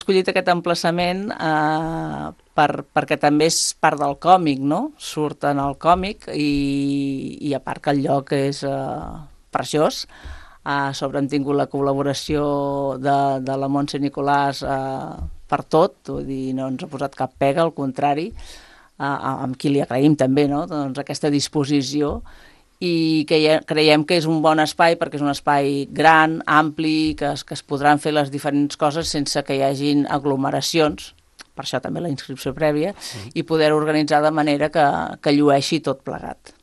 escollit aquest emplaçament perquè també és part del còmic, no? Surt en el còmic i a part que el lloc és preciós. A sobre hem tingut la col·laboració de la Montse Nicolàs per tot, vull dir, no ens ha posat cap pega, al contrari, amb qui li agraïm també, no? Doncs aquesta disposició, i creiem que és un bon espai perquè és un espai gran, ampli, que es podran fer les diferents coses sense que hi hagin aglomeracions, per això també la inscripció prèvia, i poder organitzar de manera que llueixi tot plegat.